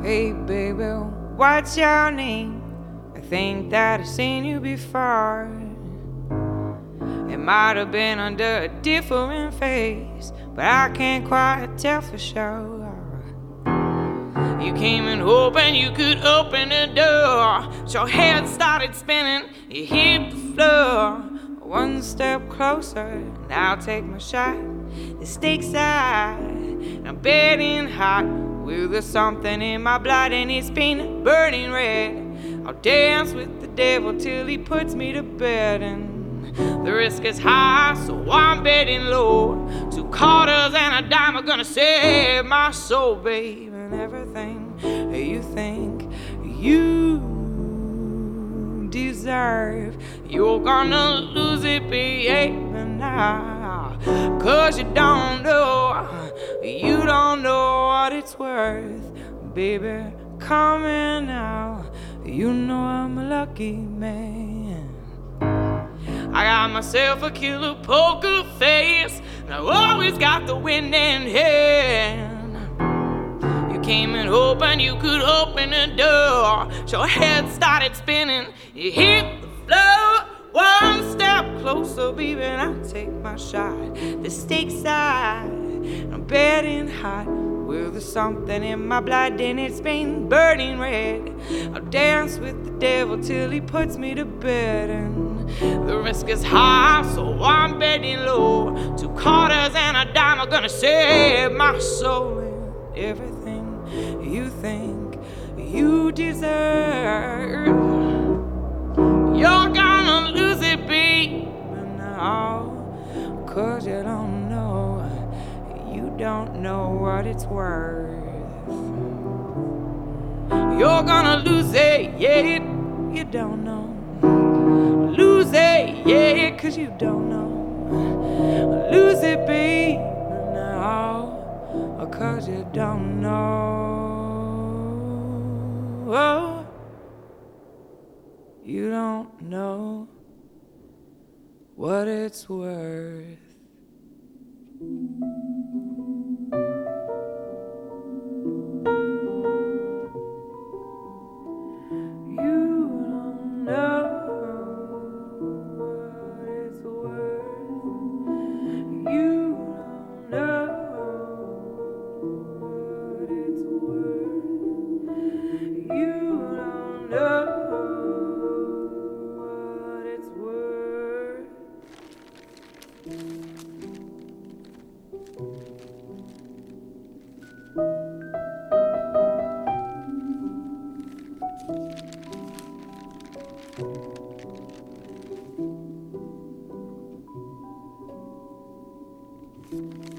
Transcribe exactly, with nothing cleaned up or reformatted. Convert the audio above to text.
Hey baby, what's your name? I think that I've seen you before. It might have been under a different face, but I can't quite tell for sure. You came in hoping you could open the door, so your head started spinning, you hit the floor. One step closer, now take my shot. The stakes high, I'm betting hot. Well, there's something in my blood and it's been burning red. I'll dance with the devil till he puts me to bed, and the risk is high, so I'm betting low. Two quarters and a dime are gonna save my soul, babe. And everything you think you deserve, you're gonna lose it, baby, now. Cause you don't know, you don't know what it's worth. Baby, come in now, you know I'm a lucky man. I got myself a killer poker face, and I always got the winning hand. You came in hoping you could open the door, so your head started spinning, you hit the floor. One step closer, baby, and I'll take my shot. The stakes high, I'm betting hot. Well, there's something in my blood and it's been burning red. I'll dance with the devil till he puts me to bed, and the risk is high, so I'm betting low. Two quarters and a dime are gonna save my soul. And everything you think you deserve, you're gonna lose it, baby, now. Cause you don't know, you don't know what it's worth. You're gonna lose it, yeah, you don't know. Lose it, yeah, cause you don't know. Lose it, baby, now. Cause you don't know. You don't know what it's worth. Thank you.